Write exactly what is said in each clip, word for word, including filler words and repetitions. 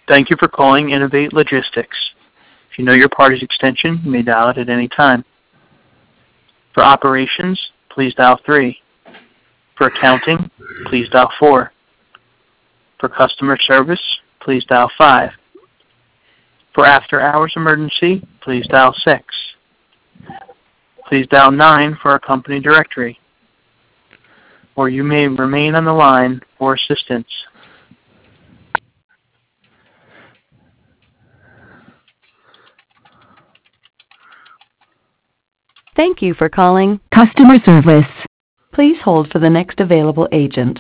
Thank you for calling Innovate Logistics. If you know your party's extension, you may dial it at any time. For operations, please dial three. For accounting, please dial four. For customer service, please dial five. For after-hours emergency, please dial six. Please dial nine for our company directory, or you may remain on the line for assistance. Thank you for calling customer service. Please hold for the next available agent.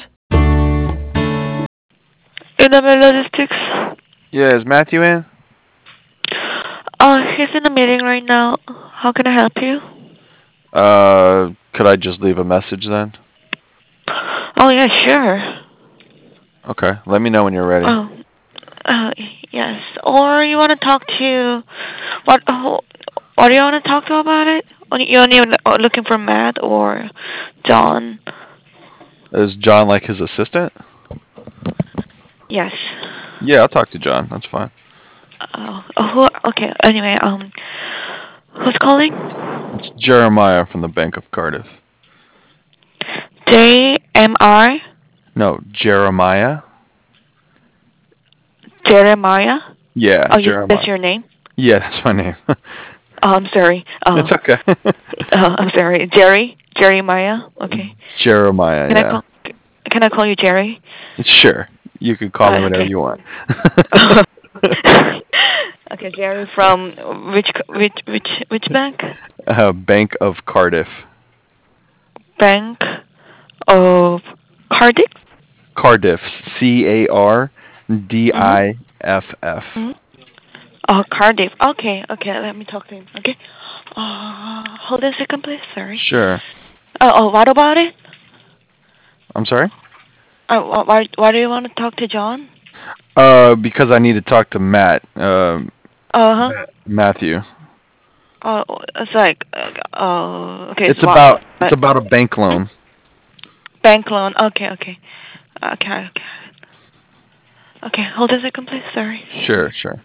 Innovate Logistics. Yeah, is Matthew in? Uh, he's in a meeting right now. How can I help you? Uh, could I just leave a message then? Oh, yeah, sure. Okay, let me know when you're ready. Oh, uh, yes. Or you want to talk to, what, oh, what do you want to talk to about it? You're only looking for Matt or John? Is John like his assistant? Yes. Yeah, I'll talk to John. That's fine. Oh, oh who, okay, anyway, um, who's calling? It's Jeremiah from the Bank of Cardiff. J M R? No, Jeremiah. Jeremiah? Yeah, oh, Jeremiah. That's your name? Yeah, that's my name. Oh, I'm sorry. Oh. It's okay. Oh, I'm sorry. Jerry? Jeremiah? Okay. Jeremiah, can yeah. I call, can I call you Jerry? Sure. You can call uh, me whatever okay. you want. Okay, Jerry from which which which which bank? Uh, Bank of Cardiff. Bank of Cardiff? Cardiff. C A R D I F F. Mm-hmm. Oh, Cardiff. Okay, okay. Let me talk to him. Okay. Uh, hold on a second, please. Sorry. Sure. Uh, oh, what about it? I'm sorry? Uh, why why do you want to talk to John? Uh, because I need to talk to Matt. Um, uh huh. Matthew. Oh, it's like, uh, oh, okay. It's so about what, it's about a bank loan. Bank loan. Okay, okay, okay, okay. Okay, hold on a second, please. Sorry. Sure, sure.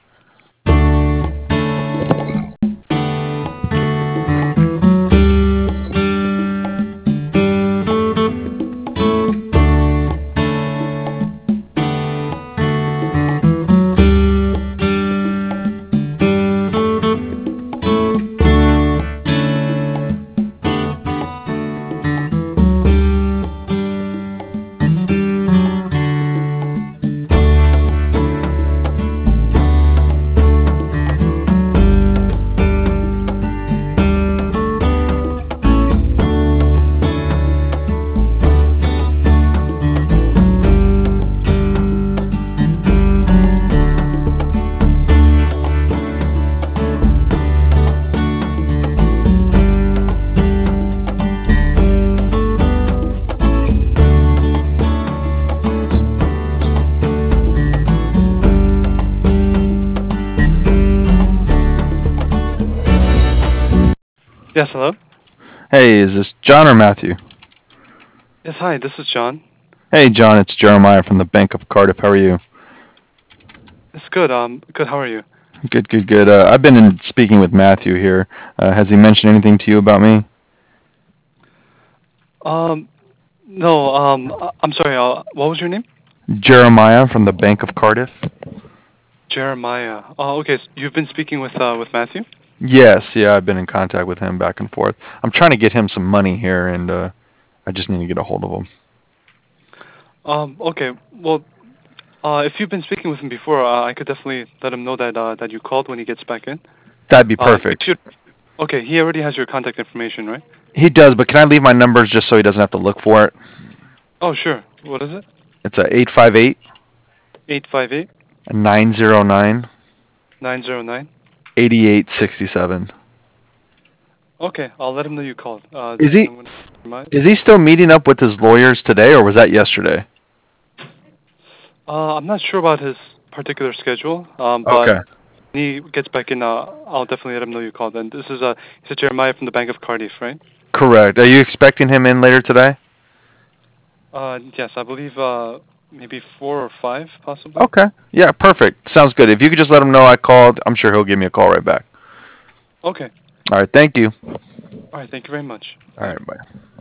Yes, hello? Hey, is this John or Matthew? Yes, hi, this is John. Hey, John, it's Jeremiah from the Bank of Cardiff. How are you? It's good, um, good, how are you? Good, good, good. Uh, I've been in speaking with Matthew here. Uh, has he mentioned anything to you about me? Um, no, um, I'm sorry, uh, what was your name? Jeremiah from the Bank of Cardiff. Jeremiah. Oh, okay, so you've been speaking with, uh, with Matthew? Yes, yeah, I've been in contact with him back and forth. I'm trying to get him some money here, and uh, I just need to get a hold of him. Um, okay, well, uh, if you've been speaking with him before, uh, I could definitely let him know that, uh, that you called when he gets back in. That'd be Uh, perfect. you should, okay, he already has your contact information, right? He does, but can I leave my numbers just so he doesn't have to look for it? Oh, sure. What is it? It's a eight five eight, eight five eight, nine zero nine, nine zero nine. eight eight six seven. Okay, I'll let him know you called. Uh, Is he I'm gonna remind- is he still meeting up with his lawyers today, or was that yesterday? Uh, I'm not sure about his particular schedule, um, but Okay. when he gets back in, uh, I'll definitely let him know you called. And this is uh, this is Jeremiah from the Bank of Cardiff, right? Correct. Are you expecting him in later today? Uh, yes, I believe uh, maybe four or five, possibly. Okay. Yeah, perfect. Sounds good. If you could just let him know I called, I'm sure he'll give me a call right back. Okay. All right. Thank you. All right. Thank you very much. All right. Bye.